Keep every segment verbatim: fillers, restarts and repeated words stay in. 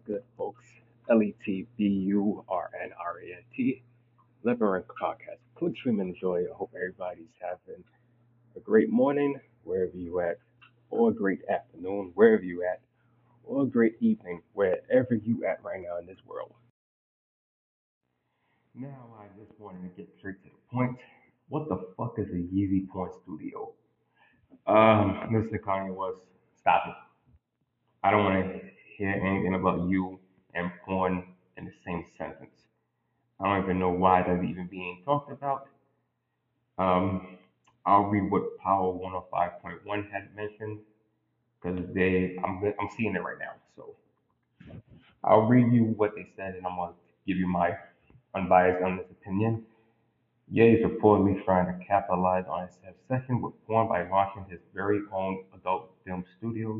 good, folks? L E T B U R N R A N T, Labyrinth Podcast. Please stream and enjoy. I hope everybody's having a great morning, wherever you at, or a great afternoon, wherever you at, or a great evening, wherever you at right now in this world. Now, I just wanted to get straight to the point. What the fuck is a Yeezy Porn Studio? Um, mister Kanye West, stop it. I don't want to hear anything about you and porn in the same sentence. I don't even know why that's even being talked about. Um, I'll read what Power one oh five point one had mentioned because they, I'm, I'm seeing it right now. So I'll read you what they said and I'm going to give you my unbiased, honest opinion. Ye is reportedly trying to capitalize on his obsession with porn by launching his very own adult film studios.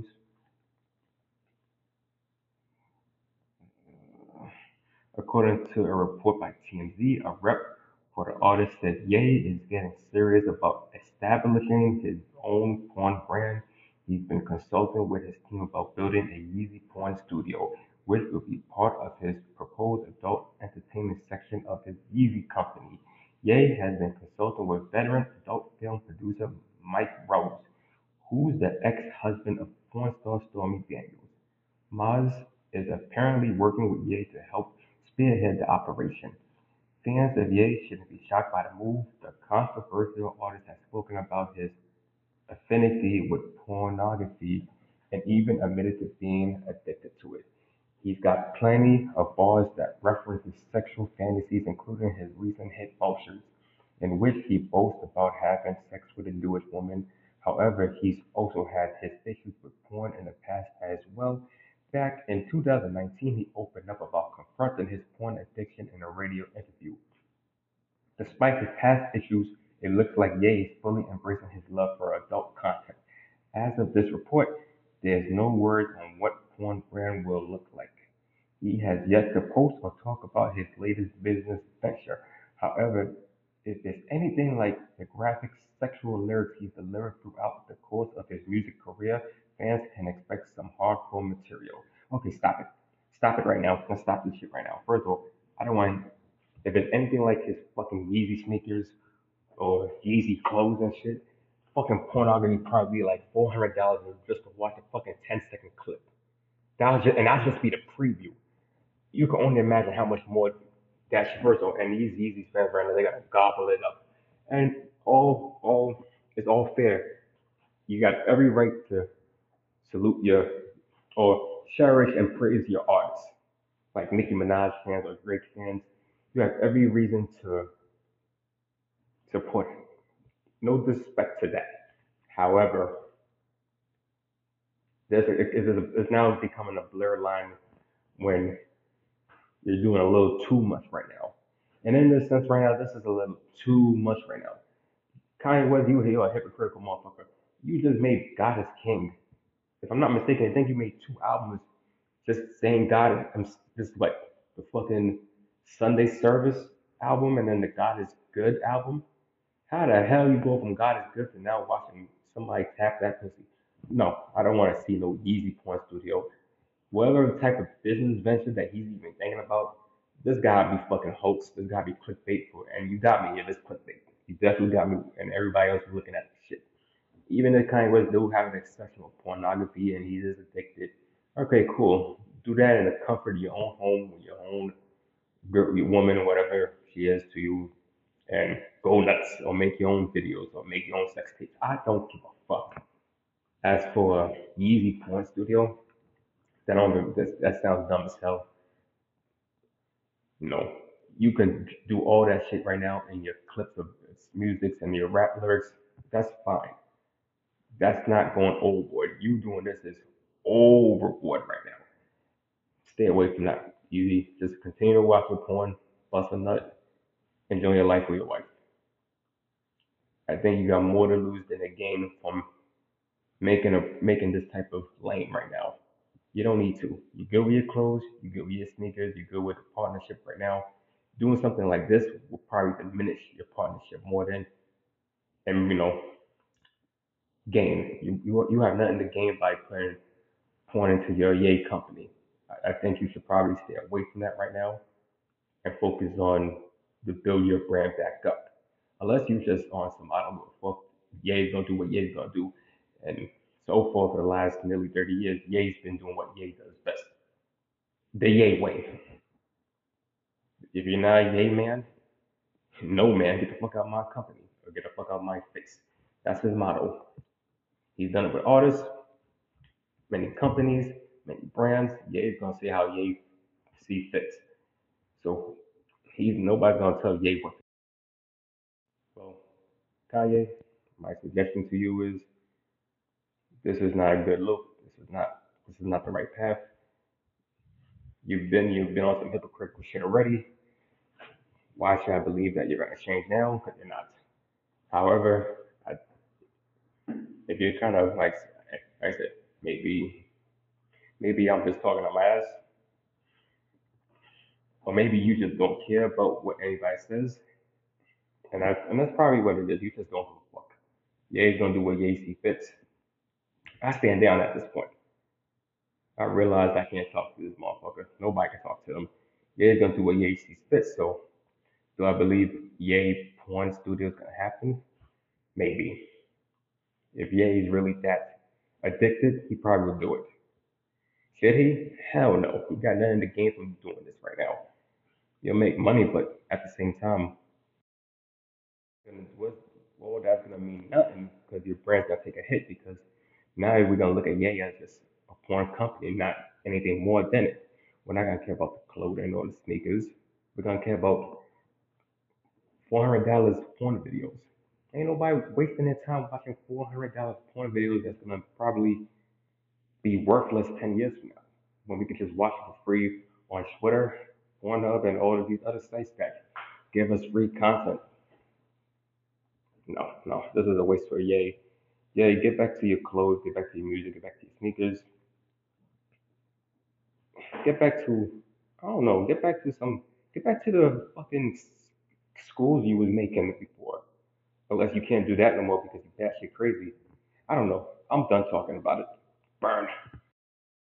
According to a report by T M Z, a rep for the artist said Ye is getting serious about establishing his own porn brand. He's been consulting with his team about building a Yeezy porn studio, which will be part of his proposed adult entertainment section of his Yeezy company. Ye has been consulting with veteran adult film producer Mike Rose, who's the ex-husband of porn star Stormy Daniels. Maz is apparently working with Ye to help spearhead the operation. Fans of Ye shouldn't be shocked by the move. The controversial artist has spoken about his affinity with pornography and even admitted to being addicted to it. He's got plenty of bars that reference his sexual fantasies, including his recent hit Vultures, in which he boasts about having sex with a Jewish woman. However, he's also had his issues with porn in the past as well. Back in two thousand nineteen, he opened up about confronting his porn addiction in a radio interview. Despite his past issues, it looks like Ye is fully embracing his love for adult content. As of this report, there's no word on what porn brand will look like. He has yet to post or talk about his latest business venture. However, if it's anything like the graphic sexual lyrics he's delivered throughout the course of his music career, fans can expect some hardcore material. Okay, stop it. Stop it right now. Let's stop this shit right now. First of all, I don't want, if it's anything like his fucking Yeezy sneakers or Yeezy clothes and shit, fucking pornography probably like four hundred dollars just to watch a fucking ten second clip. That was just, and that'll just be the preview. You can only imagine how much more that's first of all, and these Yeezy fans right now, they gotta gobble it up. And all all it's all fair. You got every right to salute your or cherish and praise your artists. Like Nicki Minaj fans or Drake fans. You have every reason to support him. No disrespect to that. However, there's a, it, it's, it's now becoming a blurred line when you're doing a little too much right now. And in this sense, right now, this is a little too much right now. Kanye West, you you're a hypocritical motherfucker. You just made God is King. If I'm not mistaken, I think you made two albums just saying God is just like the fucking Sunday service album and then the God is Good album. How the hell you go from God is Good to now watching somebody tap that pussy? No, I don't want to see no Yeezy porn studio. Whatever type of business venture that he's even thinking about, this gotta be fucking hoax. This gotta be clickbait for, and you got me here. This clickbait. You definitely got me, and everybody else is looking at this shit. Even if Kanye West do have an obsession with pornography and he is addicted, okay, cool. Do that in the comfort of your own home with your own girl, your woman, or whatever she is to you, and go nuts or make your own videos or make your own sex tapes. I don't give a fuck. As for Yeezy Porn Studio, that don't that, that sounds dumb as hell. No, you can do all that shit right now in your clips of music and your rap lyrics. That's fine. That's not going overboard. You doing this is overboard right now. Stay away from that. You just continue to watch your porn, bust a nut, enjoy your life with your wife. I think you got more to lose than to gain from making a making this type of lane right now. You don't need to. You go with your clothes, you go with your sneakers, you go with a partnership right now. Doing something like this will probably diminish your partnership more than and you know gain. You you you have nothing to gain by putting porn into your yay company. I, I think you should probably stay away from that right now and focus on to build your brand back up. Unless you just on some, I don't know, fuck, Ye's gonna do what Ye's gonna do. And so far for the last nearly thirty years, Ye's been doing what Ye does best. The Ye way. If you're not a Ye man, no man, get the fuck out of my company or get the fuck out of my face. That's his motto. He's done it with artists, many companies, many brands. Ye's gonna say how Ye see fits. So he's nobody's gonna tell Ye what. So Kanye, my suggestion to you is this is not a good look. This is not this is not the right path. You've been you've been on some hypocritical shit already. Why should I believe that you're gonna change now? Because you're not. However, I, if you're kind of like, like I said, maybe maybe I'm just talking on my ass, or maybe you just don't care about what anybody says, and that's and that's probably what it is. You just don't give a fuck. Ye's gonna do what Ye see fits. I stand down at this point. I realized I can't talk to this motherfucker. Nobody can talk to him. Ye's gonna do what Ye sees fit. So, do I believe Ye porn studio is gonna happen? Maybe. If Ye is really that addicted, he probably would do it. Should he? Hell no. He got nothing to gain from doing this right now. You'll make money, but at the same time, what well, that's gonna mean nothing because your brand's gonna take a hit because now we're gonna look at Ye as just a porn company, not anything more than it. We're not gonna care about the clothing or the sneakers. We're gonna care about four hundred dollars porn videos. Ain't nobody wasting their time watching four hundred dollars porn videos that's gonna probably be worthless ten years from now. When we can just watch it for free on Twitter, Pornhub, and all of these other sites that give us free content. No, no, this is a waste for Ye. Yeah, get back to your clothes, get back to your music, get back to your sneakers, get back to, I don't know, get back to some, get back to the fucking schools you was making before. Unless you can't do that no more because you batshit crazy. I don't know. I'm done talking about it. Burn.